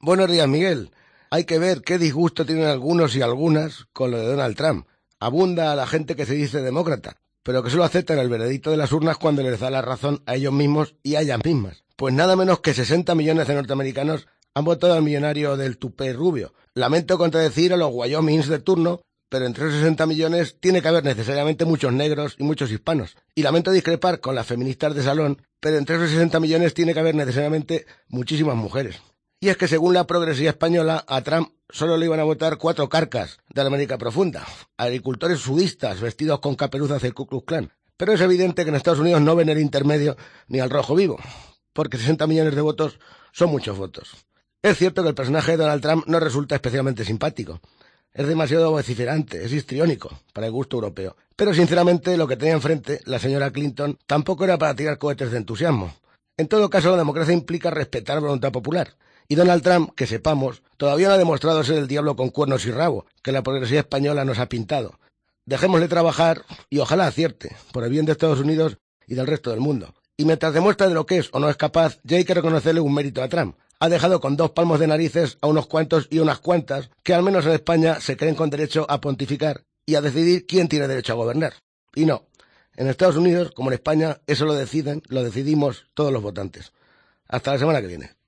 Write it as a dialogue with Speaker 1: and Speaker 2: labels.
Speaker 1: Buenos días, Miguel. Hay que ver qué disgusto tienen algunos y algunas con lo de Donald Trump. Abunda a la gente que se dice demócrata, pero que solo aceptan el veredicto de las urnas cuando les da la razón a ellos mismos y a ellas mismas. Pues nada menos que 60 millones de norteamericanos han votado al millonario del tupé rubio. Lamento contradecir a los Wyomings de turno, pero entre esos 60 millones tiene que haber necesariamente muchos negros y muchos hispanos. Y lamento discrepar con las feministas de salón, pero entre esos 60 millones tiene que haber necesariamente muchísimas mujeres. Y es que según la progresía española, a Trump solo le iban a votar 4 carcas de la América profunda, agricultores sudistas vestidos con caperuzas del Ku Klux Klan. Pero es evidente que en Estados Unidos no ven el intermedio ni al rojo vivo, porque 60 millones de votos son muchos votos. Es cierto que el personaje de Donald Trump no resulta especialmente simpático. Es demasiado vociferante, es histriónico para el gusto europeo. Pero sinceramente lo que tenía enfrente la señora Clinton tampoco era para tirar cohetes de entusiasmo. En todo caso, la democracia implica respetar la voluntad popular. Y Donald Trump, que sepamos, todavía no ha demostrado ser el diablo con cuernos y rabo, que la progresía española nos ha pintado. Dejémosle trabajar y ojalá acierte, por el bien de Estados Unidos y del resto del mundo. Y mientras demuestra de lo que es o no es capaz, ya hay que reconocerle un mérito a Trump. Ha dejado con 2 palmos de narices a unos cuantos y unas cuantas que al menos en España se creen con derecho a pontificar y a decidir quién tiene derecho a gobernar. Y no, en Estados Unidos, como en España, eso lo decidimos todos los votantes. Hasta la semana que viene.